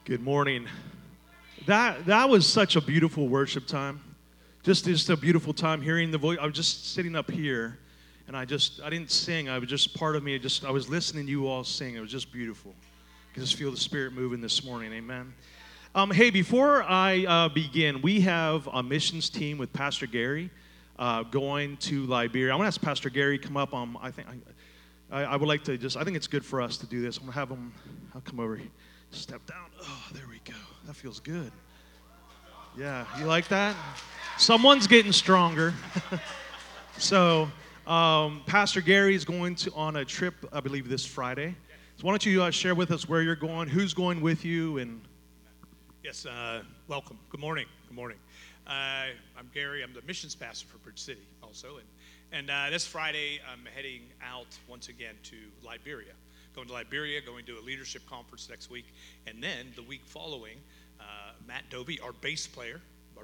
Good morning. That was such a beautiful worship time. Just a beautiful time hearing the voice. I was just sitting up here, and I didn't sing. I was just part of me. I was listening to you all sing. It was just beautiful. I could just feel the Spirit moving this morning. Amen. Hey, before I begin, we have a missions team with Pastor Gary going to Liberia. I want to ask Pastor Gary to come up. I would like to I think it's good for us to do this. I'm going to have him, I'll come over here. Step down. Oh, there we go. That feels good. Yeah, you like that? Someone's getting stronger. So, Pastor Gary is going on a trip, I believe, this Friday. So why don't you share with us where you're going, who's going with you, and... Yes, welcome. Good morning. Good morning. I'm Gary. I'm the missions pastor for Bridge City also. And this Friday, I'm heading out once again to Liberia. Going to Liberia, going to a leadership conference next week. And then the week following, Matt Dovey, our bass player,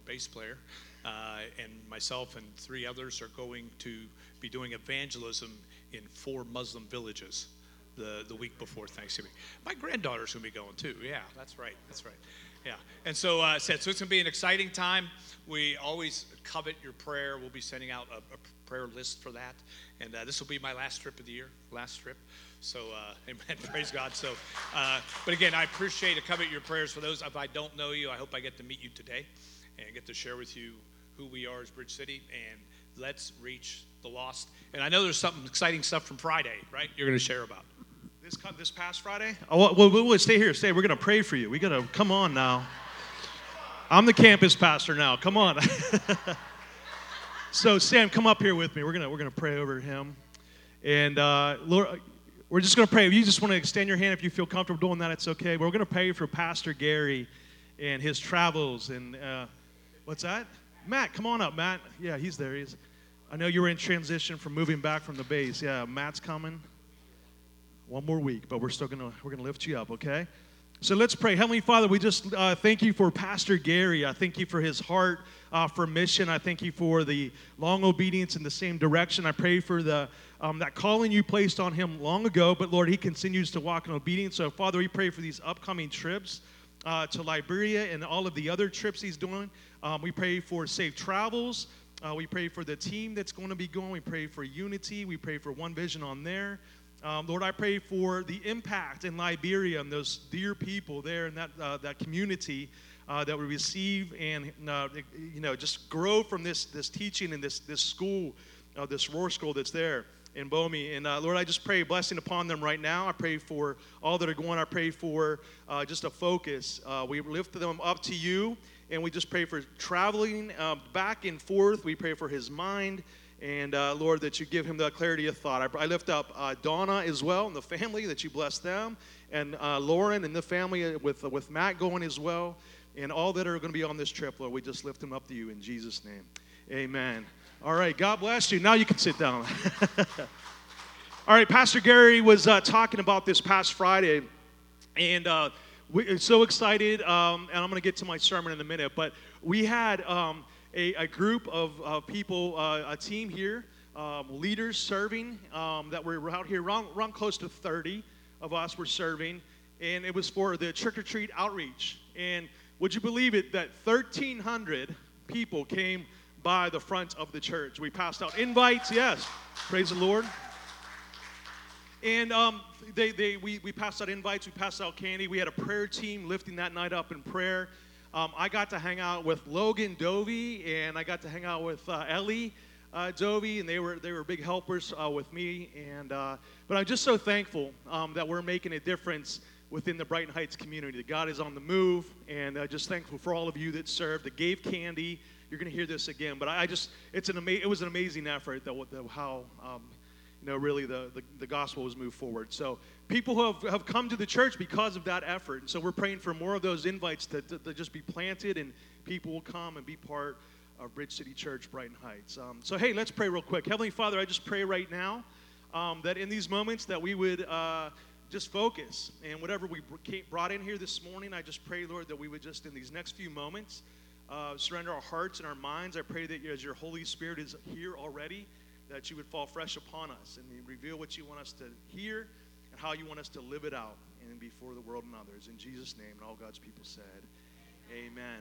and myself and 3 others are going to be doing evangelism in 4 Muslim villages the week before Thanksgiving. My granddaughter's going to be going too. Yeah, that's right. Yeah, and so so it's going to be an exciting time. We always covet your prayer. We'll be sending out a prayer list for that. And this will be my last trip of the year, So, amen, praise God. So, but again, I appreciate and covet your prayers for those. If I don't know you, I hope I get to meet you today and get to share with you who we are as Bridge City. And let's reach the lost. And I know there's something exciting stuff from Friday, right? You're going to share about. This past Friday? Oh, well, we'll stay here. We're going to pray for you. We got to, come on now. I'm the campus pastor now. Come on. So, Sam, come up here with me. We're gonna pray over him. And, Lord, we're just going to pray. If you just want to extend your hand, if you feel comfortable doing that, it's okay. We're going to pray for Pastor Gary and his travels. And what's that? Matt, come on up, Matt. Yeah, he's there. I know you were in transition from moving back from the base. Yeah, Matt's coming. 1 more week, but we're gonna lift you up, okay? So let's pray. Heavenly Father, we just thank you for Pastor Gary. I thank you for his heart for mission. I thank you for the long obedience in the same direction. I pray for that calling you placed on him long ago, but Lord, he continues to walk in obedience. So Father, we pray for these upcoming trips to Liberia and all of the other trips he's doing. We pray for safe travels. We pray for the team that's going to be going. We pray for unity. We pray for One Vision on there. Lord, I pray for the impact in Liberia and those dear people there in that community that we receive and just grow from this teaching and this school, this Roar School that's there in Bomi. And Lord, I just pray a blessing upon them right now. I pray for all that are going. I pray for just a focus. We lift them up to you, and we just pray for traveling back and forth. We pray for his mind. And, Lord, that you give him the clarity of thought. I lift up Donna as well and the family, that you bless them. And Lauren and the family with Matt going as well. And all that are going to be on this trip, Lord, we just lift them up to you in Jesus' name. Amen. All right, God bless you. Now you can sit down. All right, Pastor Gary was talking about this past Friday. And we're so excited. And I'm going to get to my sermon in a minute. But we had... A group of people, a team here, leaders serving that were out here, around close to 30 of us were serving, and it was for the trick-or-treat outreach. And would you believe it that 1,300 people came by the front of the church? We passed out invites, yes, praise the Lord. And we passed out invites, we passed out candy. We had a prayer team lifting that night up in prayer. I got to hang out with Logan Dovey, and I got to hang out with Ellie Dovey, and they were big helpers with me. And but I'm just so thankful that we're making a difference within the Brighton Heights community. That God is on the move, and just thankful for all of you that served, that gave candy. You're going to hear this again, but it was an amazing effort how really the gospel was moved forward. So people who have come to the church because of that effort. And so we're praying for more of those invites to just be planted, and people will come and be part of Bridge City Church, Brighton Heights. So hey, let's pray real quick. Heavenly Father, I just pray right now that in these moments that we would just focus. And whatever we brought in here this morning, I just pray, Lord, that we would just in these next few moments surrender our hearts and our minds. I pray that as your Holy Spirit is here already, that you would fall fresh upon us and reveal what you want us to hear and how you want us to live it out. and before the world and others. In Jesus' name, and all God's people said, amen.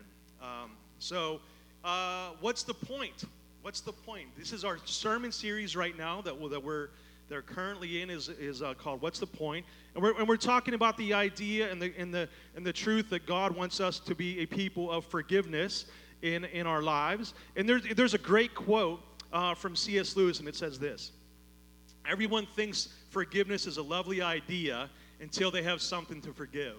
What's the point? What's the point? This is our sermon series right now they're currently in is called "What's the Point?" And we're talking about the idea and the truth that God wants us to be a people of forgiveness in our lives. And there's a great quote from C.S. Lewis, and it says this: "Everyone thinks forgiveness is a lovely idea until they have something to forgive."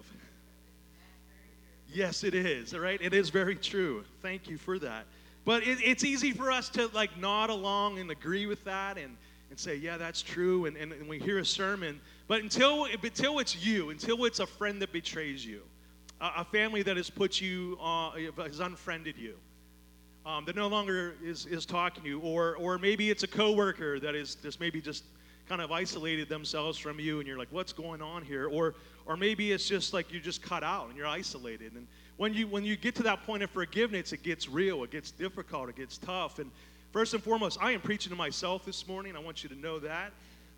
Yes, it is. All right, it is very true. Thank you for that. But it's easy for us to like nod along and agree with that and say, yeah, that's true, and we hear a sermon. But until it's you, until it's a friend that betrays you, a family that has put you, has unfriended you, that no longer is talking to you, or maybe it's a coworker that is just kind of isolated themselves from you, and you're like, what's going on here? Or maybe it's just like you're just cut out and you're isolated. And when you get to that point of forgiveness, it gets real, it gets difficult, it gets tough. And first and foremost, I am preaching to myself this morning. I want you to know that.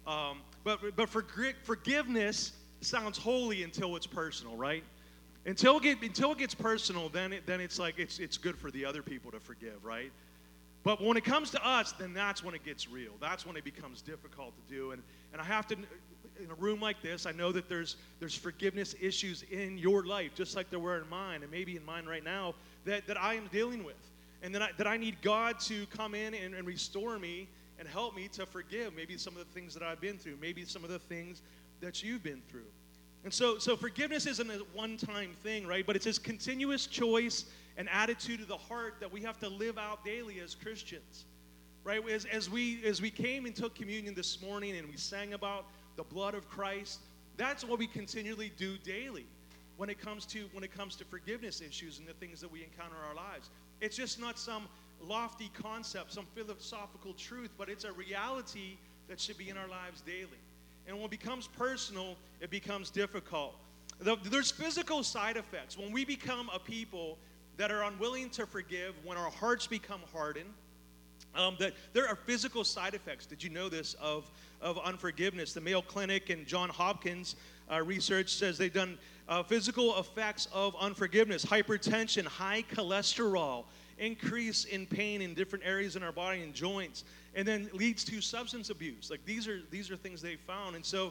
But forgiveness sounds holy until it's personal, right? Until it gets personal, then it's like it's good for the other people to forgive, right? But when it comes to us, then that's when it gets real. That's when it becomes difficult to do. And I have to, in a room like this, I know that there's forgiveness issues in your life, just like there were in mine, and maybe in mine right now, that I am dealing with. And that I need God to come in and restore me and help me to forgive maybe some of the things that I've been through, maybe some of the things that you've been through. And so forgiveness isn't a one-time thing, right? But it's this continuous choice and attitude of the heart that we have to live out daily as Christians, right? As we came and took communion this morning and we sang about the blood of Christ, that's what we continually do daily when it comes to forgiveness issues and the things that we encounter in our lives. It's just not some lofty concept, some philosophical truth, but it's a reality that should be in our lives daily. And when it becomes personal, it becomes difficult. There's physical side effects. When we become a people that are unwilling to forgive, when our hearts become hardened, that there are physical side effects. Did you know this of unforgiveness? The Mayo Clinic and John Hopkins research says they've done physical effects of unforgiveness: hypertension, high cholesterol, increase in pain in different areas in our body and joints, and then leads to substance abuse. Like these are things they found. And so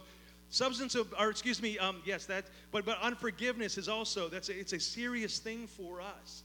but unforgiveness is also, it's a serious thing for us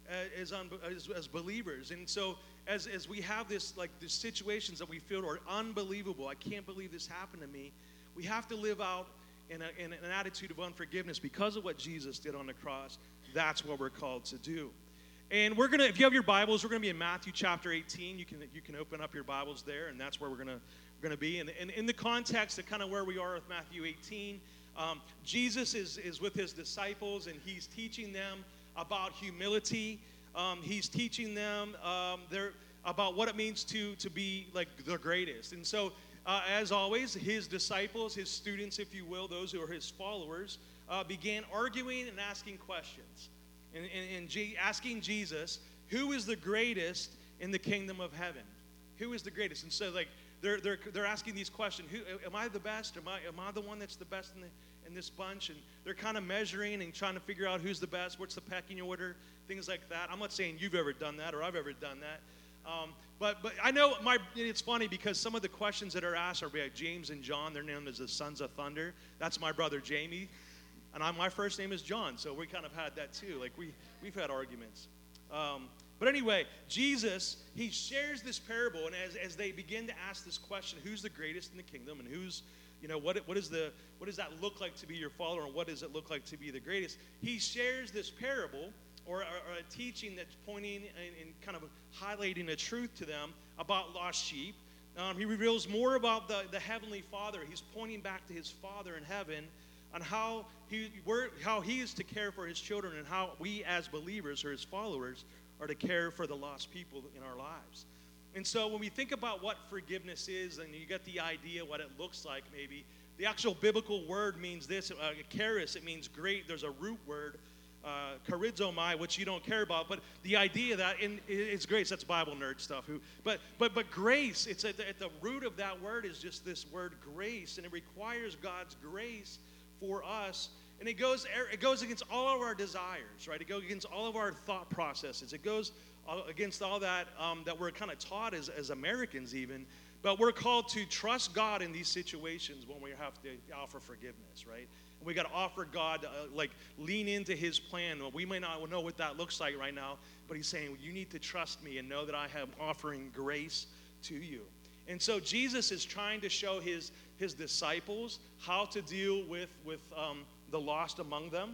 as believers. And so as we have these situations that we feel are unbelievable, I can't believe this happened to me, we have to live out in an attitude of unforgiveness because of what Jesus did on the cross. That's what we're called to do. And we're gonna, if you have your Bibles, we're gonna be in Matthew chapter 18. You can open up your Bibles there, and that's where we're gonna be. And in the context of kind of where we are with Matthew 18, Jesus is with his disciples, and he's teaching them about humility. He's teaching them about what it means to be like the greatest. And so, as always, his disciples, his students, if you will, those who are his followers, began arguing and asking questions. And asking Jesus, who is the greatest in the kingdom of heaven? Who is the greatest? And so, like, they're asking these questions. Am I the best? Am I the one that's the best in this bunch? And they're kind of measuring and trying to figure out who's the best, what's the pecking order, things like that. I'm not saying you've ever done that or I've ever done that. But I know it's funny because some of the questions that are asked are by James and John. They're known as the sons of thunder. That's my brother Jamie. And my first name is John, so we kind of had that too. Like we've had arguments. But anyway, Jesus, he shares this parable, and as they begin to ask this question, who's the greatest in the kingdom, and who's, what does that look like to be your follower, and what does it look like to be the greatest? He shares this parable or a teaching that's pointing and kind of highlighting a truth to them about lost sheep. He reveals more about the Heavenly Father. He's pointing back to his Father in heaven on how he is to care for his children, and how we as believers or his followers are to care for the lost people in our lives. And so when we think about what forgiveness is, and you get the idea what it looks like, maybe the actual biblical word means this: charis. It means great. There's a root word, charizomai, which you don't care about, but the idea that it's grace. That's Bible nerd stuff. But grace. It's at the root of that word is just this word grace, and it requires God's grace for us. And it goes against all of our desires, right? It goes against all of our thought processes. It goes against all that that we're kind of taught as Americans even. But we're called to trust God in these situations when we have to offer forgiveness, right? And we got to offer God, lean into his plan. We may not know what that looks like right now, but he's saying, you need to trust me and know that I am offering grace to you. And so Jesus is trying to show his disciples how to deal with the lost among them.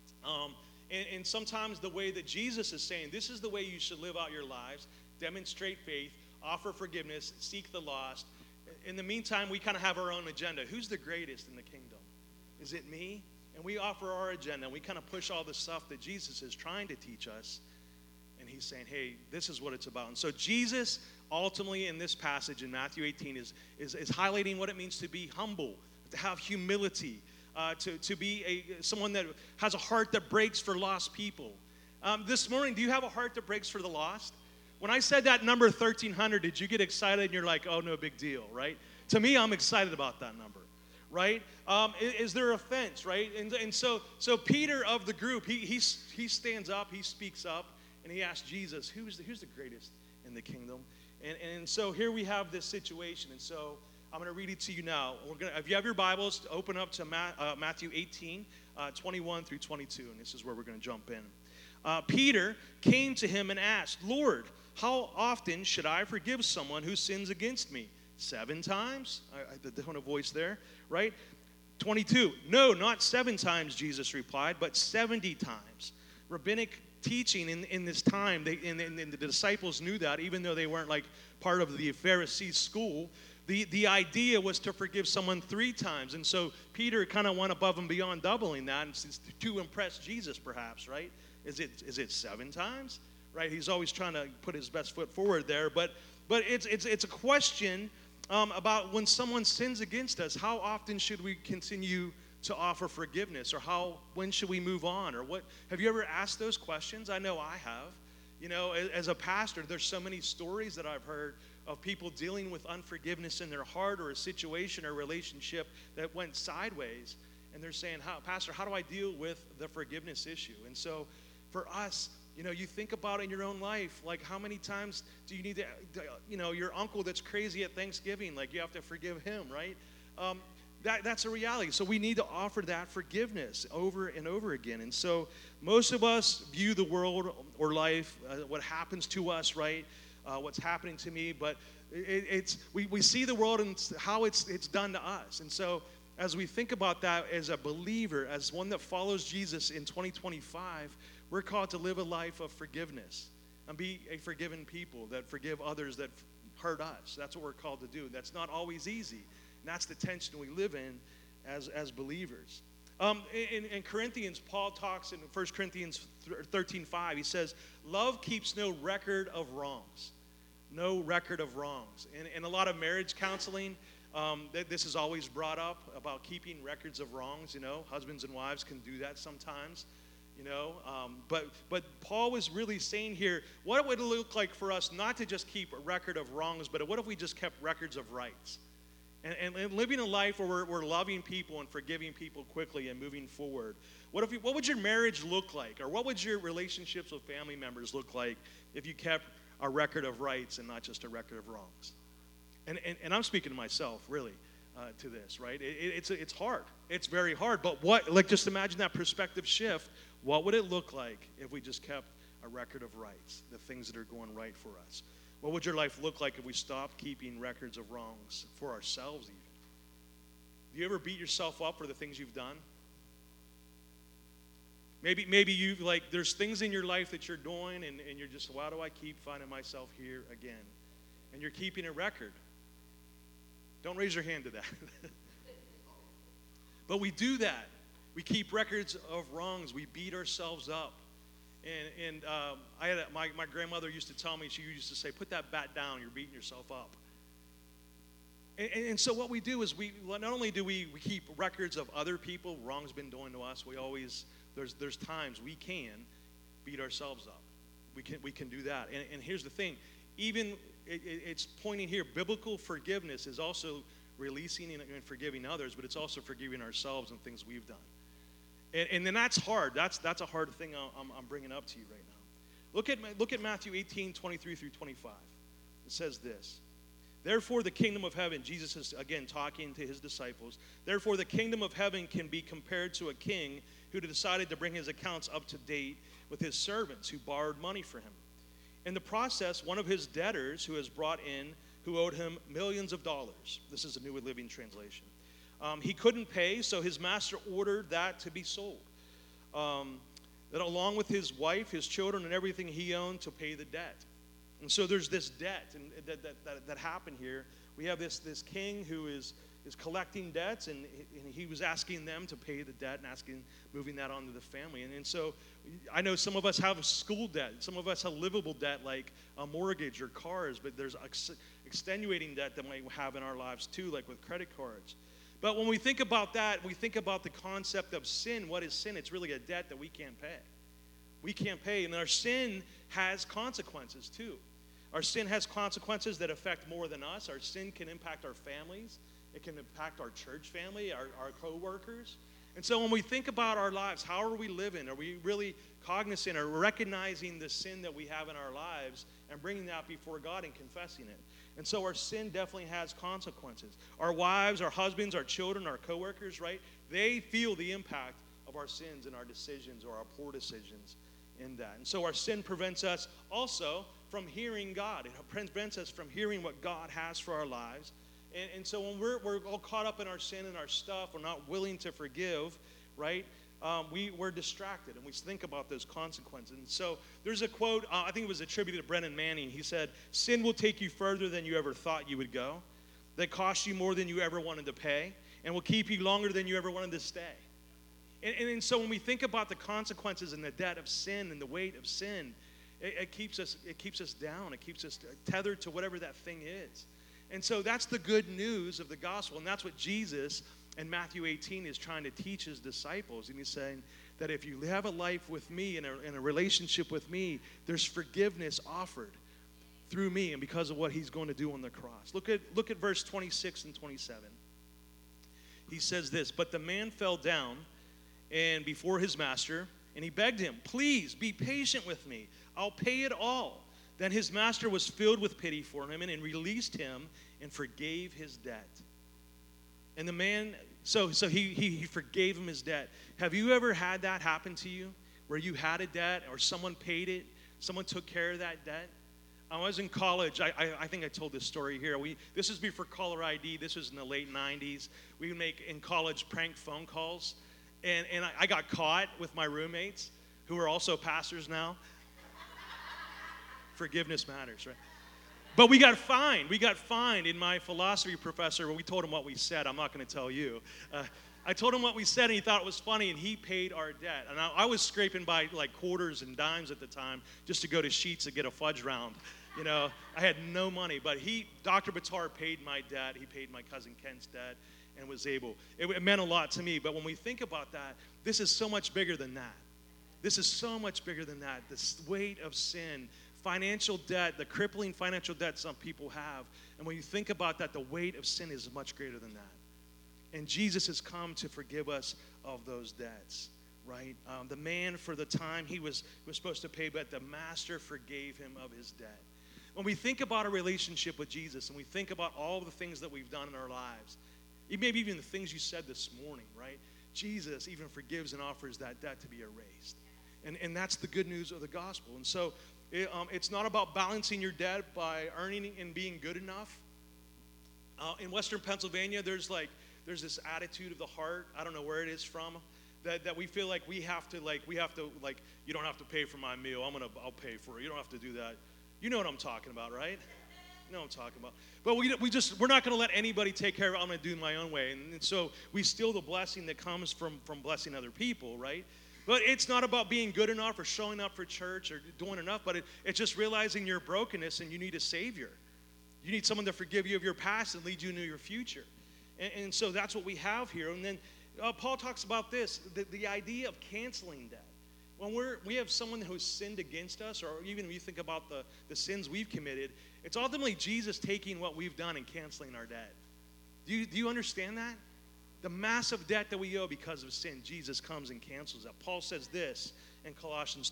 And sometimes the way that Jesus is saying, this is the way you should live out your lives, demonstrate faith, offer forgiveness, seek the lost. In the meantime, we kind of have our own agenda. Who's the greatest in the kingdom? Is it me? And we offer our agenda, and we kind of push all the stuff that Jesus is trying to teach us. And he's saying, hey, this is what it's about. And so Jesus, ultimately in this passage in Matthew 18, is highlighting what it means to be humble, to have humility, to be someone that has a heart that breaks for lost people. This morning, do you have a heart that breaks for the lost? When I said that number 1,300, did you get excited and you're like, oh, no big deal, right? To me, I'm excited about that number, right? Is there offense, right? And so Peter of the group, he stands up, he speaks up, and he asks Jesus, who's the greatest in the kingdom? And so here we have this situation, and so I'm going to read it to you now. If you have your Bibles, open up to Matthew 18, 21 through 22, and this is where we're going to jump in. Peter came to him and asked, Lord, how often should I forgive someone who sins against me? 7 times? The tone of voice there, right? 22, no, not 7 times, Jesus replied, but 70 times. Rabbinic teaching in this time, and the disciples knew that, even though they weren't like part of the Pharisee school. The idea was to forgive someone 3 times. And so Peter kind of went above and beyond doubling that to impress Jesus, perhaps, right? Is it 7 times? Right? He's always trying to put his best foot forward there. But it's a question about when someone sins against us, how often should we continue to offer forgiveness? Or when should we move on? Or what? Have you ever asked those questions? I know I have. You know, as a pastor, there's so many stories that I've heard of people dealing with unforgiveness in their heart, or a situation or relationship that went sideways. And they're saying, Pastor, how do I deal with the forgiveness issue? And so for us, you know, you think about in your own life, like how many times do you need to, you know, your uncle that's crazy at Thanksgiving, like you have to forgive him, right? That's a reality. So we need to offer that forgiveness over and over again. And so most of us view the world or life, what happens to us, right? What's happening to me, but we see the world and how it's done to us. And so as we think about that as a believer, as one that follows Jesus in 2025, we're called to live a life of forgiveness and be a forgiven people that forgive others that hurt us. That's what we're called to do. That's not always easy. And that's the tension we live in as believers. In Corinthians, Paul talks in 1 Corinthians 13:5. He says, love keeps no record of wrongs. No record of wrongs. In a lot of marriage counseling, this is always brought up about keeping records of wrongs. You know, husbands and wives can do that sometimes. You know, but Paul was really saying here, what would it look like for us not to just keep a record of wrongs, but what if we just kept records of rights? And living a life where we're loving people and forgiving people quickly and moving forward. What would your marriage look like? Or what would your relationships with family members look like if you kept a record of rights and not just a record of wrongs? And I'm speaking to myself, really, to this, right? It's hard. It's very hard. But just imagine that perspective shift. What would it look like if we just kept a record of rights, the things that are going right for us? What would your life look like if we stopped keeping records of wrongs for ourselves even? Do you ever beat yourself up for the things you've done? Maybe you've there's things in your life that you're doing and you're just, why do I keep finding myself here again? And you're keeping a record. Don't raise your hand to that. But we do that. We keep records of wrongs. We beat ourselves up. And I had my grandmother used to tell me, she used to say, put that bat down, you're beating yourself up. And so what we do is not only do we keep records of other people, wrong's been done to us, there's times we can beat ourselves up. We can do that. And here's the thing, even it's pointing here, biblical forgiveness is also releasing and forgiving others, but it's also forgiving ourselves and things we've done. And then that's hard. That's a hard thing I'm bringing up to you right now. Look at Matthew 18, 23 through 25. It says this. Therefore, the kingdom of heaven, Jesus is again talking to his disciples. Therefore, the kingdom of heaven can be compared to a king who decided to bring his accounts up to date with his servants who borrowed money for him. In the process, one of his debtors who owed him millions of dollars. This is a New Living Translation. He couldn't pay, so his master ordered that to be sold. That along with his wife, his children, and everything he owned to pay the debt. And so there's this debt that happened here. We have this king who is collecting debts, and he was asking them to pay the debt and moving that onto the family. And so I know some of us have school debt. Some of us have livable debt like a mortgage or cars, but there's extenuating debt that we have in our lives too, like with credit cards. But when we think about that, we think about the concept of sin. What is sin? It's really a debt that we can't pay. We can't pay, and our sin has consequences too. Our sin has consequences that affect more than us. Our sin can impact our families. It can impact our church family, our co-workers. And so when we think about our lives, how are we living? Are we really cognizant or recognizing the sin that we have in our lives and bringing that before God and confessing it? And so our sin definitely has consequences. Our wives, our husbands, our children, our co-workers, right? They feel the impact of our sins and our decisions or our poor decisions in that. And so our sin prevents us also from hearing God. It prevents us from hearing what God has for our lives. And so when we're all caught up in our sin and our stuff, we're not willing to forgive, right? We're distracted, and we think about those consequences. And so there's a quote, I think it was attributed to Brennan Manning. He said, sin will take you further than you ever thought you would go, that costs you more than you ever wanted to pay, and will keep you longer than you ever wanted to stay. And so when we think about the consequences and the debt of sin and the weight of sin, it keeps us down. It keeps us tethered to whatever that thing is. And so that's the good news of the gospel, and that's what Jesus in Matthew 18 is trying to teach his disciples. And he's saying that if you have a life with me and a relationship with me, there's forgiveness offered through me and because of what he's going to do on the cross. Look at verse 26 and 27. He says this, but the man fell down and before his master, and he begged him, please be patient with me. I'll pay it all. Then his master was filled with pity for him and released him and forgave his debt. And the man, so he forgave him his debt. Have you ever had that happen to you, where you had a debt or someone paid it, someone took care of that debt? I was in college. I think I told this story here. This is before caller ID. This was in the late 90s. We would make, in college, prank phone calls. And I got caught with my roommates, who are also pastors now. Forgiveness matters, right? But we got fined. We got fined. In my philosophy professor, we told him what we said. I'm not going to tell you. I told him what we said, and he thought it was funny, and he paid our debt. And I was scraping by like quarters and dimes at the time just to go to Sheetz to get a fudge round. You know, I had no money, but Dr. Batar paid my debt. He paid my cousin Kent's debt and was able. It meant a lot to me. But when we think about that, this is so much bigger than that. This is so much bigger than that. This weight of sin, financial debt, the crippling financial debt some people have. And when you think about that, the weight of sin is much greater than that. And Jesus has come to forgive us of those debts, right? The man, for the time he was supposed to pay, but the master forgave him of his debt. When we think about a relationship with Jesus and we think about all the things that we've done in our lives, maybe even the things you said this morning, right? Jesus even forgives and offers that debt to be erased. And that's the good news of the gospel. And so it's not about balancing your debt by earning and being good enough. In Western Pennsylvania, there's this attitude of the heart. I don't know where it is from. That we feel like we have to you don't have to pay for my meal. I'll pay for it. You don't have to do that. You know what I'm talking about, right? You know what I'm talking about. But we're not going to let anybody take care of it. I'm going to do it my own way. And so we steal the blessing that comes from blessing other people, right? But it's not about being good enough or showing up for church or doing enough, but it's just realizing your brokenness and you need a Savior. You need someone to forgive you of your past and lead you into your future. And so that's what we have here. And then Paul talks about this, the idea of canceling debt. When we have someone who's sinned against us, or even when you think about the sins we've committed, it's ultimately Jesus taking what we've done and canceling our debt. Do you understand that? The massive debt that we owe because of sin, Jesus comes and cancels that. Paul says this in Colossians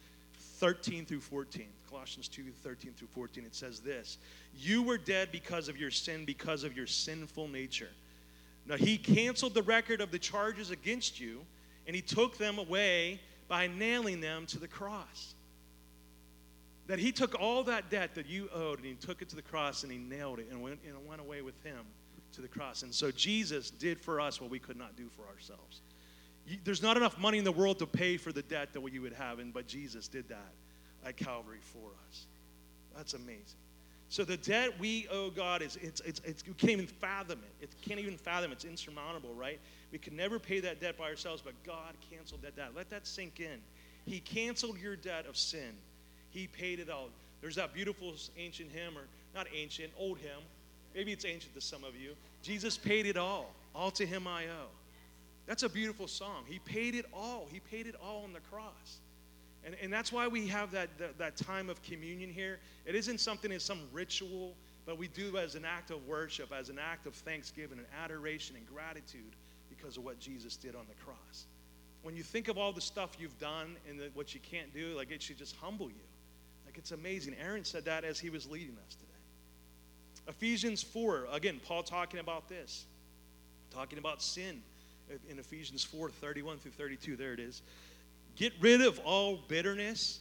2:13 through 14. Colossians 2:13 through 14, it says this: you were dead because of your sin, because of your sinful nature. Now he canceled the record of the charges against you, and he took them away by nailing them to the cross. That he took all that debt that you owed, and he took it to the cross, and he nailed it, and went away with him to the cross. And so Jesus did for us what we could not do for ourselves. There's not enough money in the world to pay for the debt that you would have, but Jesus did that at Calvary for us. That's amazing. So the debt we owe God we can't even fathom it. It can't even fathom it. It's insurmountable, right? We can never pay that debt by ourselves, but God canceled that debt. Let that sink in. He canceled your debt of sin. He paid it all. There's that beautiful ancient hymn, or not ancient, old hymn. Maybe it's ancient to some of you. Jesus paid it all. All to him I owe. That's a beautiful song. He paid it all. He paid it all on the cross. And that's why we have that time of communion here. It isn't something as some ritual, but we do as an act of worship, as an act of thanksgiving and adoration and gratitude because of what Jesus did on the cross. When you think of all the stuff you've done and what you can't do, like, it should just humble you. Like, it's amazing. Aaron said that as he was leading us today. Ephesians 4, again, Paul talking about this, talking about sin in Ephesians 4:31 through 32. There it is. Get rid of all bitterness,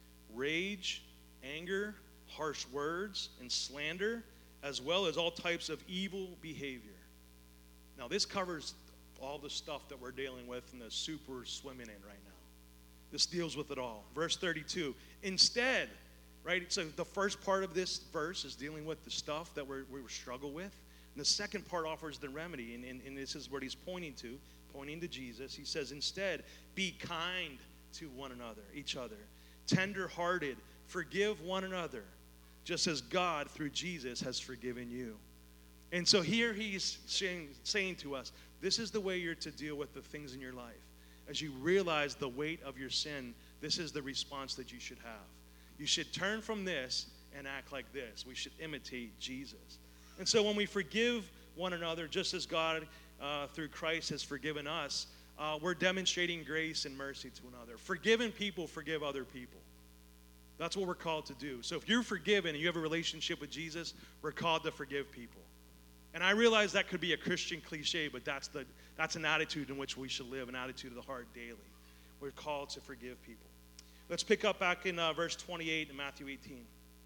rage, anger, harsh words, and slander, as well as all types of evil behavior. Now, this covers all the stuff that we're dealing with and the soup we're swimming in right now. This deals with it all. Verse 32. Instead, right? So the first part of this verse is dealing with the stuff that we struggle with. And the second part offers the remedy. And this is what he's pointing to Jesus. He says, instead, be kind to one another, each other. Tender-hearted, forgive one another, just as God, through Jesus, has forgiven you. And so here he's saying to us, this is the way you're to deal with the things in your life. As you realize the weight of your sin, this is the response that you should have. You should turn from this and act like this. We should imitate Jesus. And so when we forgive one another, just as God, through Christ, has forgiven us, we're demonstrating grace and mercy to another. Forgiven people forgive other people. That's what we're called to do. So if you're forgiven and you have a relationship with Jesus, we're called to forgive people. And I realize that could be a Christian cliche, but that's an attitude in which we should live, an attitude of the heart daily. We're called to forgive people. Let's pick up back in verse 28 in Matthew 18.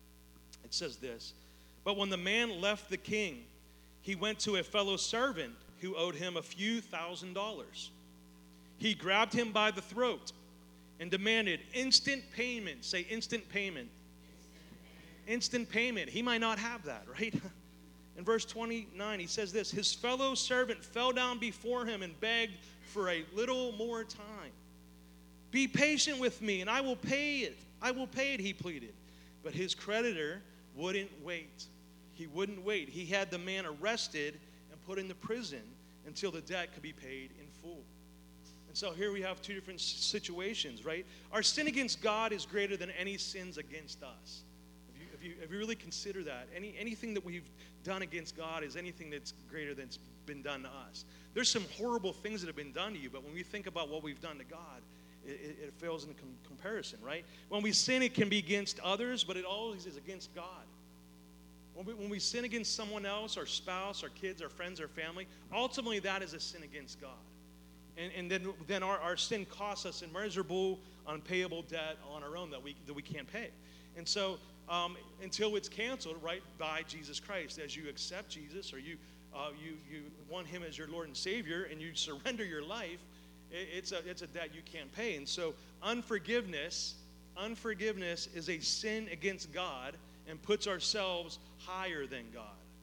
It says this: but when the man left the king, he went to a fellow servant who owed him a few $1,000s. He grabbed him by the throat and demanded instant payment. Say instant payment. Instant payment. He might not have that, right? In verse 29, he says this: his fellow servant fell down before him and begged for a little more time. Be patient with me, and I will pay it. I will pay it, he pleaded. But his creditor wouldn't wait. He wouldn't wait. He had the man arrested and put into prison until the debt could be paid in full. And so here we have two different situations, right? Our sin against God is greater than any sins against us. If you really consider that, anything that we've done against God is anything that's greater than's been done to us. There's some horrible things that have been done to you, but when we think about what we've done to God, it fails in comparison, right? When we sin, it can be against others, but it always is against God. When we sin against someone else, our spouse, our kids, our friends, our family, ultimately that is a sin against God. And then our sin costs us immeasurable, unpayable debt on our own that we can't pay. And so until it's canceled, right, by Jesus Christ, as you accept Jesus, or you want him as your Lord and Savior, and you surrender your life, it's a debt you can't pay. And so unforgiveness is a sin against God and puts ourselves higher than God.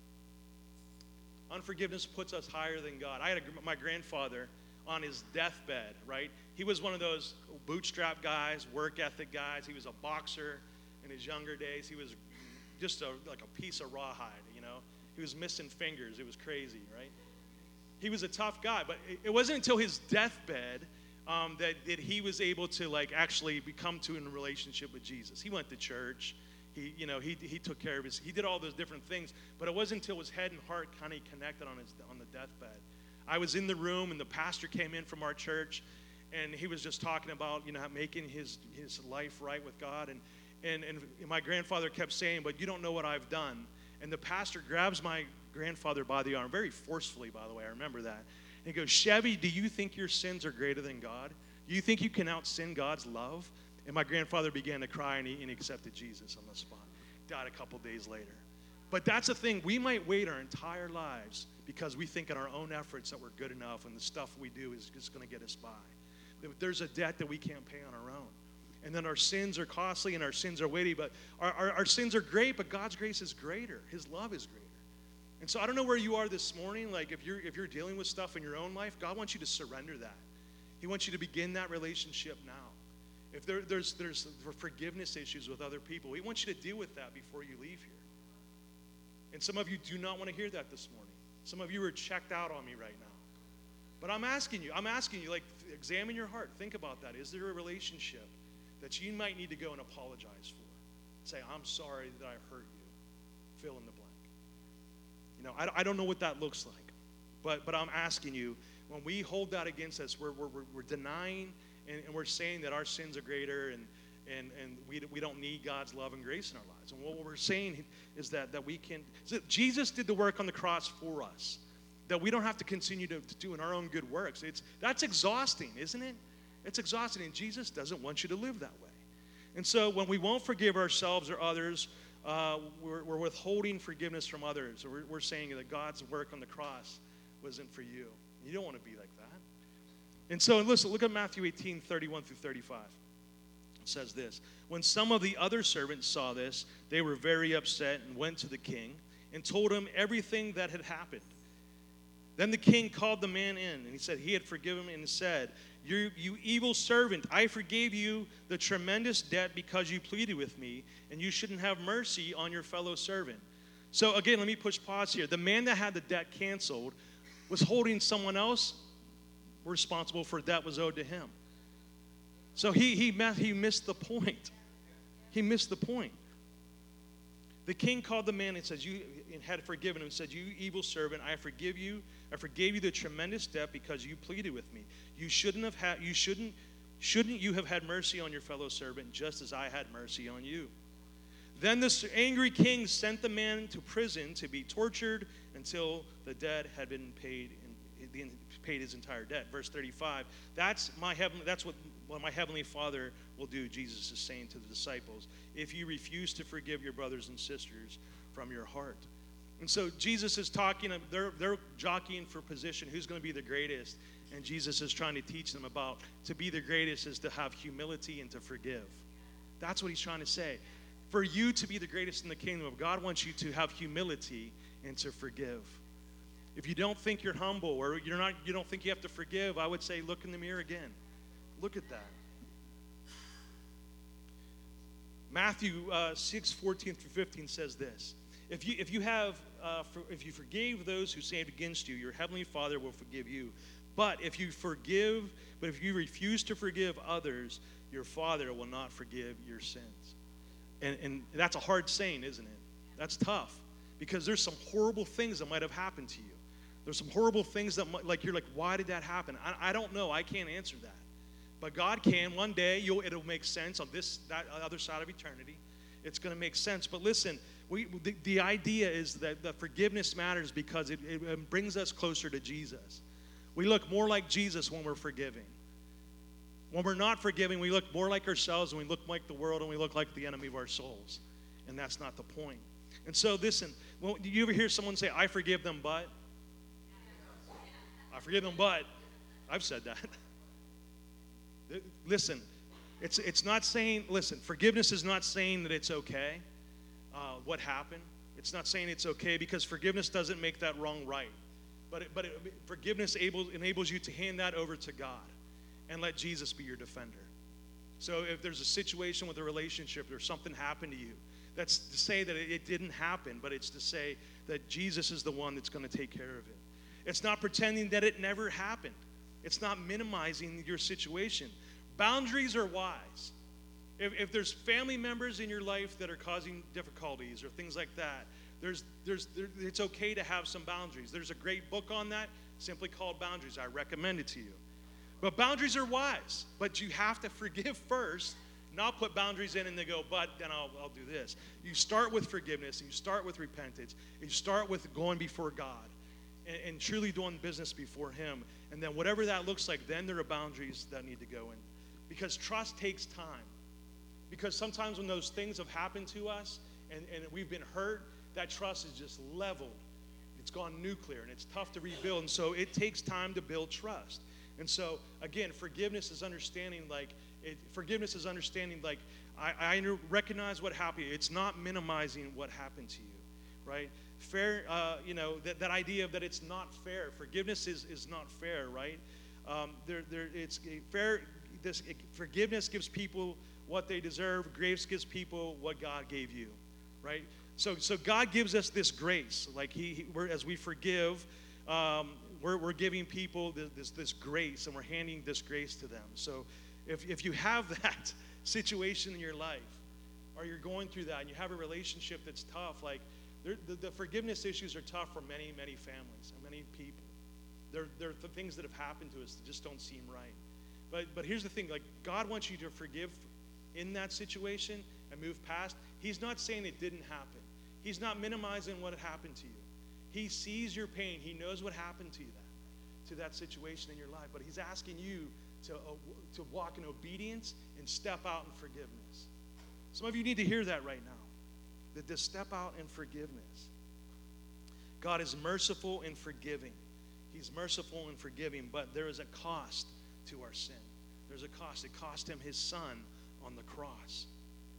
Unforgiveness puts us higher than God. I had my grandfather on his deathbed, right? He was one of those bootstrap guys, work ethic guys. He was a boxer in his younger days. He was just like a piece of rawhide, you know. He was missing fingers. It was crazy, right? He was a tough guy, but it wasn't until his deathbed that he was able to actually come to in a relationship with Jesus. He went to church. He took care of he did all those different things, but it wasn't until his head and heart kind of connected on the deathbed. I was in the room, and the pastor came in from our church, and he was just talking about, making his life right with God, and my grandfather kept saying, "But you don't know what I've done." And the pastor grabs my grandfather by the arm, very forcefully, by the way, I remember that. And he goes, "Chevy, do you think your sins are greater than God? Do you think you can out-sin God's love?" And my grandfather began to cry, and he accepted Jesus on the spot. Died a couple days later. But that's the thing. We might wait our entire lives because we think in our own efforts that we're good enough and the stuff we do is just going to get us by. There's a debt that we can't pay on our own. And then our sins are costly and our sins are weighty. But our sins are great, but God's grace is greater. His love is greater. And so I don't know where you are this morning. Like if you're dealing with stuff in your own life, God wants you to surrender that. He wants you to begin that relationship now. If there's forgiveness issues with other people, He wants you to deal with that before you leave here. And some of you do not want to hear that this morning. Some of you are checked out on me right now. But I'm asking you, like, examine your heart. Think about that. Is there a relationship that you might need to go and apologize for? Say, "I'm sorry that I hurt you." Fill in the blank. I don't know what that looks like. But I'm asking you, when we hold that against us, we're denying and we're saying that our sins are greater and we don't need God's love and grace in our lives. And what we're saying is that we can. Jesus did the work on the cross for us, that we don't have to continue to do in our own good works. That's exhausting, isn't it? It's exhausting, and Jesus doesn't want you to live that way. And so when we won't forgive ourselves or others, we're withholding forgiveness from others. We're saying that God's work on the cross wasn't for you. You don't want to be like that. And so, listen, look at Matthew 18, 31 through 35. It says this: "When some of the other servants saw this, they were very upset and went to the king and told him everything that had happened. Then the king called the man in, and he said he had forgiven him and said, 'You evil servant, I forgave you the tremendous debt because you pleaded with me, and you shouldn't have mercy on your fellow servant.'" So again, let me push pause here. The man that had the debt canceled was holding someone else responsible for debt was owed to him. So he missed the point. He missed the point. The king called the man and said, and had forgiven him and said, "You evil servant, I forgave you the tremendous debt because you pleaded with me. Shouldn't you have had mercy on your fellow servant just as I had mercy on you?" Then this angry king sent the man to prison to be tortured until the debt had been paid his entire debt. Verse 35. That's what my heavenly Father will do, Jesus is saying to the disciples, if you refuse to forgive your brothers and sisters from your heart. And so Jesus is talking, they're jockeying for position, who's going to be the greatest. And Jesus is trying to teach them about to be the greatest is to have humility and to forgive. That's what he's trying to say. For you to be the greatest in the kingdom of God wants you to have humility and to forgive. If you don't think you're humble or you don't think you have to forgive, I would say look in the mirror again. Look at that. Matthew 6:14-15 says this: If you forgave those who sinned against you, your heavenly Father will forgive you. But if you refuse to forgive others, your Father will not forgive your sins. And that's a hard saying, isn't it? That's tough because there's some horrible things that might have happened to you. There's some horrible things that you're like, why did that happen? I don't know. I can't answer that. But God can. One day it'll make sense on that other side of eternity. It's going to make sense. But listen, the idea is that forgiveness matters because it brings us closer to Jesus. We look more like Jesus when we're forgiving. When we're not forgiving, we look more like ourselves and we look like the world and we look like the enemy of our souls. And that's not the point. And so listen, do you ever hear someone say, I forgive them, but? I forgive them, but. I've said that. Listen, it's not saying, forgiveness is not saying that it's okay, what happened. It's not saying it's okay because forgiveness doesn't make that wrong right. But forgiveness enables you to hand that over to God and let Jesus be your defender. So if there's a situation with a relationship or something happened to you, that's to say that it didn't happen, but it's to say that Jesus is the one that's going to take care of it. It's not pretending that it never happened. It's not minimizing your situation. Boundaries are wise. If there's family members in your life that are causing difficulties or things like that, it's okay to have some boundaries. There's a great book on that, simply called Boundaries. I recommend it to you. But boundaries are wise, but you have to forgive first, not put boundaries in and then go, but then I'll do this. You start with forgiveness, and you start with repentance, and you start with going before God and truly doing business before Him. And then whatever that looks like, then there are boundaries that need to go in. Because trust takes time. Because sometimes when those things have happened to us and we've been hurt, that trust is just leveled. It's gone nuclear, and it's tough to rebuild. And so it takes time to build trust. And so, again, forgiveness is understanding I recognize what happened. It's not minimizing what happened to you, right? Fair, that idea of that it's not fair. Forgiveness is not fair, right? It's fair. Forgiveness gives people what they deserve. Grace gives people what God gave you, right? So God gives us this grace. Like as we forgive, we're giving people this grace, and we're handing this grace to them. So if you have that situation in your life, or you're going through that, and you have a relationship that's tough, like the forgiveness issues are tough for many, many families and many people. They're the things that have happened to us that just don't seem right. But here's the thing, like God wants you to forgive in that situation and move past. He's not saying it didn't happen. He's not minimizing what happened to you. He sees your pain. He knows what happened to that situation in your life. But He's asking you to walk in obedience and step out in forgiveness. Some of you need to hear that right now, to step out in forgiveness. God is merciful and forgiving. He's merciful and forgiving, but there is a cost to our sin. There's a cost. It cost Him His Son on the cross.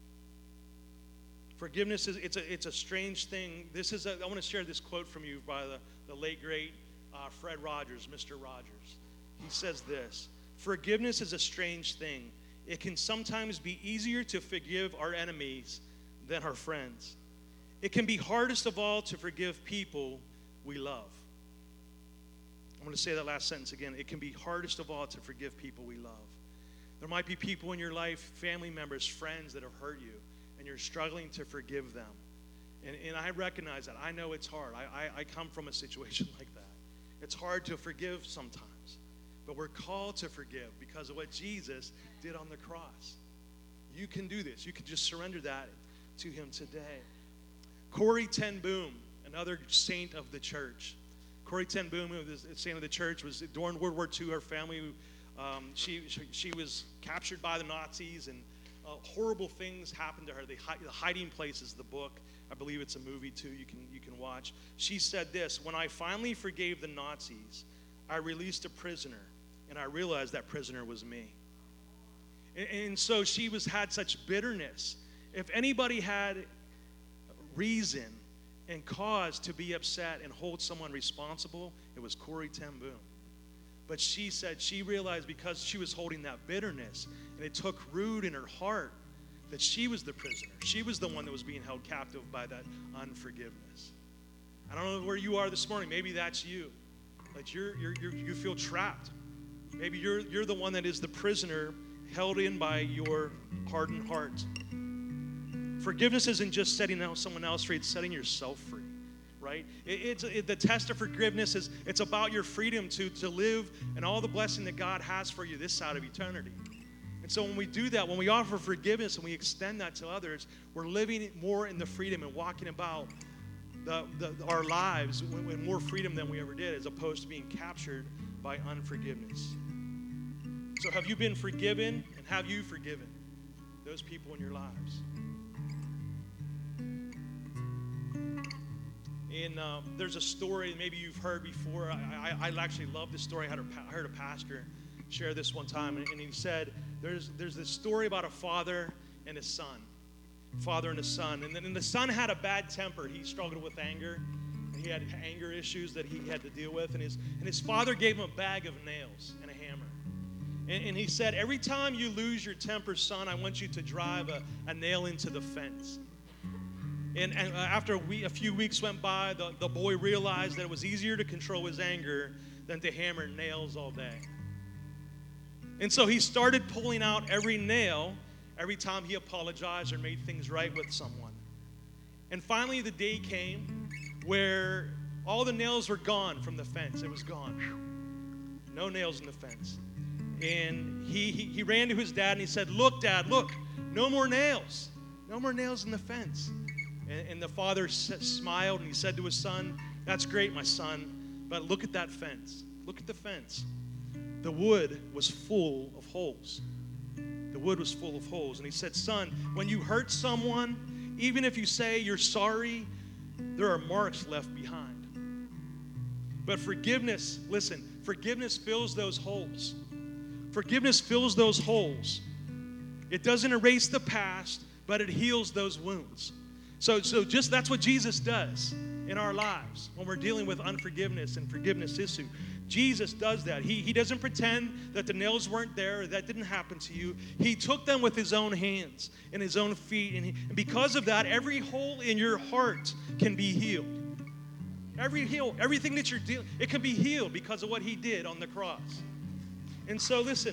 Forgiveness it's a strange thing. I want to share this quote from you by the late great Fred Rogers, Mr. Rogers. He says this: "Forgiveness is a strange thing. It can sometimes be easier to forgive our enemies than our friends. It can be hardest of all to forgive people we love." I'm going to say that last sentence again. It can be hardest of all to forgive people we love. There might be people in your life, family members, friends that have hurt you, and you're struggling to forgive them. And I recognize that. I know it's hard. I come from a situation like that. It's hard to forgive sometimes. But we're called to forgive because of what Jesus did on the cross. You can do this. You can just surrender that to Him today. Corrie ten Boom, another saint of the church. Corrie ten Boom, who was a saint of the church, was during World War II. Her family, she was captured by the Nazis, and horrible things happened to her. The Hiding Place is the book. I believe it's a movie too. You can watch. She said this: "When I finally forgave the Nazis, I released a prisoner, and I realized that prisoner was me." And so she had such bitterness. If anybody had reason and cause to be upset and hold someone responsible, it was Corrie ten Boom. But she said she realized, because she was holding that bitterness, and it took root in her heart, that she was the prisoner. She was the one that was being held captive by that unforgiveness. I don't know where you are this morning. Maybe that's you. Like you feel trapped. Maybe you're the one that is the prisoner held in by your hardened heart. Forgiveness isn't just setting out someone else free, it's setting yourself free, right? The test of forgiveness is it's about your freedom to live and all the blessing that God has for you this side of eternity. And so when we do that, when we offer forgiveness and we extend that to others, we're living more in the freedom and walking about our lives with more freedom than we ever did, as opposed to being captured by unforgiveness. So have you been forgiven, and have you forgiven those people in your lives? And there's a story maybe you've heard before. I actually love this story. I heard a pastor share this one time, and he said there's this story about a father and a son. Father and a son. And then the son had a bad temper. He struggled with anger. And he had anger issues that he had to deal with. And his father gave him a bag of nails and a hammer. And he said, "Every time you lose your temper, son, I want you to drive a nail into the fence." And after a few weeks went by, the boy realized that it was easier to control his anger than to hammer nails all day. And so he started pulling out every nail every time he apologized or made things right with someone. And finally, the day came where all the nails were gone from the fence. It was gone. No nails in the fence. And he ran to his dad and he said, "Look, Dad, look, no more nails. No more nails in the fence." And the father smiled and he said to his son, "That's great, my son, but look at that fence. Look at the fence." The wood was full of holes. The wood was full of holes. And he said, "Son, when you hurt someone, even if you say you're sorry, there are marks left behind. But forgiveness, listen, forgiveness fills those holes. Forgiveness fills those holes. It doesn't erase the past, but it heals those wounds." So just that's what Jesus does in our lives when we're dealing with unforgiveness and forgiveness issue. Jesus does that. He doesn't pretend that the nails weren't there, or that didn't happen to you. He took them with his own hands and his own feet. And because of that, every hole in your heart can be healed. Everything that you're dealing, it can be healed because of what he did on the cross. And so listen,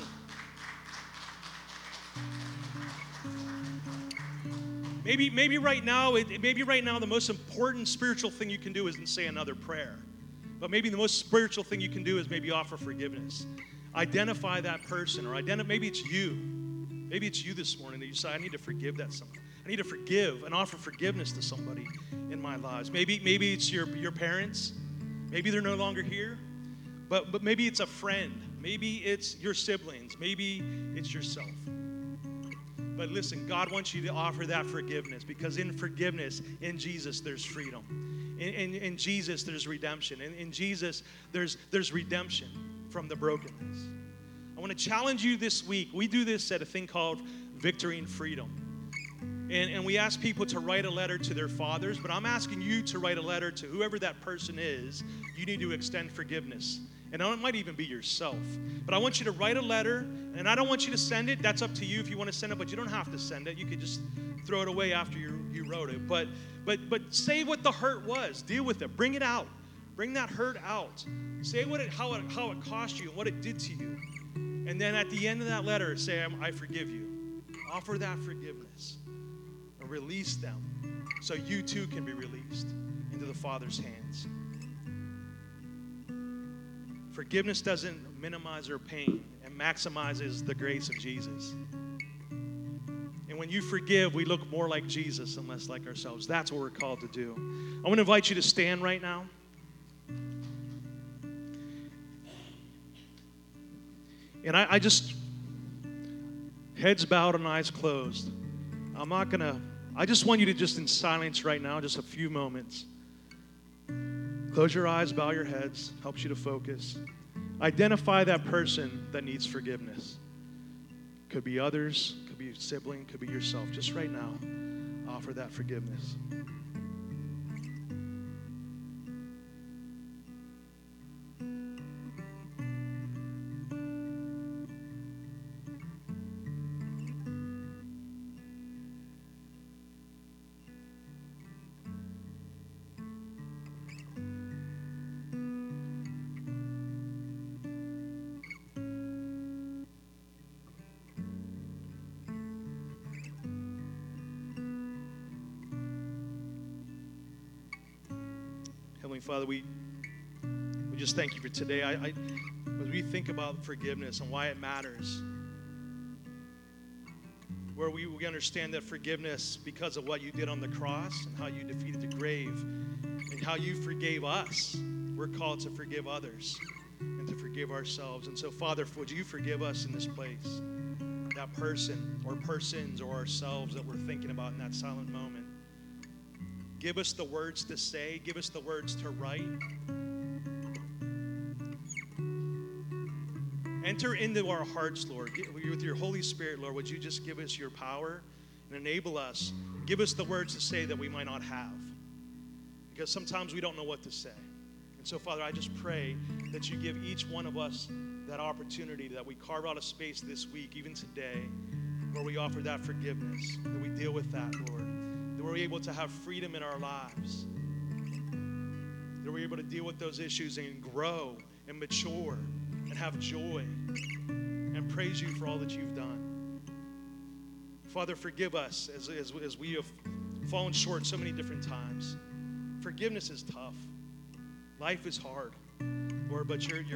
maybe right now the most important spiritual thing you can do isn't say another prayer. But maybe the most spiritual thing you can do is maybe offer forgiveness. Identify that person, or maybe it's you. Maybe it's you this morning that you say, "I need to forgive that someone. I need to forgive and offer forgiveness to somebody in my lives." Maybe it's your parents. Maybe they're no longer here. But maybe it's a friend. Maybe it's your siblings. Maybe it's yourself. But listen, God wants you to offer that forgiveness, because in forgiveness, in Jesus, there's freedom. In Jesus, there's redemption. In Jesus, there's redemption from the brokenness. I want to challenge you this week. We do this at a thing called Victory and Freedom. And we ask people to write a letter to their fathers, but I'm asking you to write a letter to whoever that person is. You need to extend forgiveness. And it might even be yourself. But I want you to write a letter, and I don't want you to send it. That's up to you if you want to send it, but you don't have to send it. You could just throw it away after you wrote it. But say what the hurt was. Deal with it. Bring it out. Bring that hurt out. Say how it cost you and what it did to you. And then at the end of that letter, say, "I forgive you." Offer that forgiveness. And release them so you too can be released into the Father's hands. Forgiveness doesn't minimize our pain. It maximizes the grace of Jesus. And when you forgive, we look more like Jesus and less like ourselves. That's what we're called to do. I want to invite you to stand right now. And I just, heads bowed and eyes closed. I just want you to just in silence right now, just a few moments. Close your eyes, bow your heads, helps you to focus. Identify that person that needs forgiveness. Could be others, could be a sibling, could be yourself. Just right now, offer that forgiveness. Heavenly Father, we just thank you for today. As we think about forgiveness and why it matters, where we understand that forgiveness because of what you did on the cross and how you defeated the grave and how you forgave us. We're called to forgive others and to forgive ourselves. And so, Father, would you forgive us in this place, that person or persons or ourselves that we're thinking about in that silent moment. Give us the words to say. Give us the words to write. Enter into our hearts, Lord. With your Holy Spirit, Lord, would you just give us your power and enable us. Give us the words to say that we might not have. Because sometimes we don't know what to say. And so, Father, I just pray that you give each one of us that opportunity, that we carve out a space this week, even today, where we offer that forgiveness, that we deal with that, Lord. That we're able to have freedom in our lives. That we're able to deal with those issues and grow and mature and have joy and praise you for all that you've done. Father, forgive us as we have fallen short so many different times. Forgiveness is tough. Life is hard, Lord, but your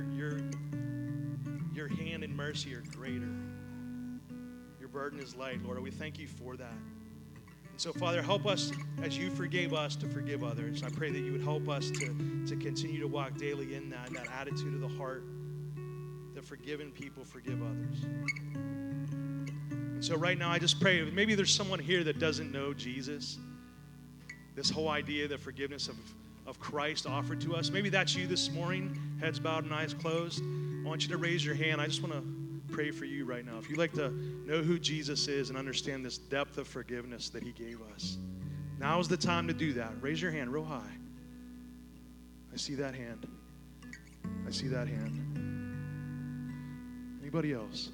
hand and mercy are greater. Your burden is light, Lord. We thank you for that. And so, Father, help us as you forgave us to forgive others. I pray that you would help us to continue to walk daily in that attitude of the heart, that forgiven people forgive others. And so right now, I just pray, maybe there's someone here that doesn't know Jesus. This whole idea, the forgiveness of Christ offered to us. Maybe that's you this morning, heads bowed and eyes closed. I want you to raise your hand. I just want to pray for you right now. If you'd like to know who Jesus is and understand this depth of forgiveness that he gave us, now is the time to do that. Raise your hand real high. I see that hand. I see that hand. Anybody else?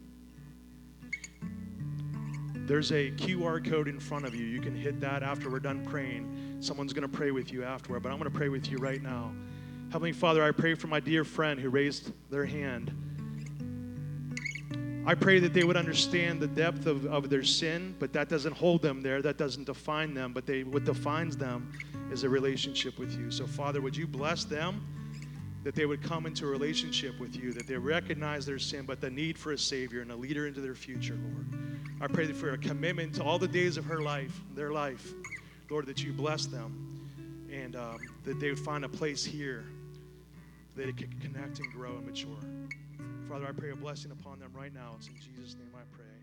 There's a QR code in front of you. You can hit that after we're done praying. Someone's going to pray with you afterward, but I'm going to pray with you right now. Heavenly Father, I pray for my dear friend who raised their hand. I pray that they would understand the depth of their sin, but that doesn't hold them there. That doesn't define them, but what defines them is a relationship with you. So, Father, would you bless them, that they would come into a relationship with you, that they recognize their sin, but the need for a Savior and a leader into their future, Lord. I pray for a commitment to all the days of their life, Lord, that you bless them and that they would find a place here that they could connect and grow and mature. Father, I pray a blessing upon them right now. It's in Jesus' name I pray.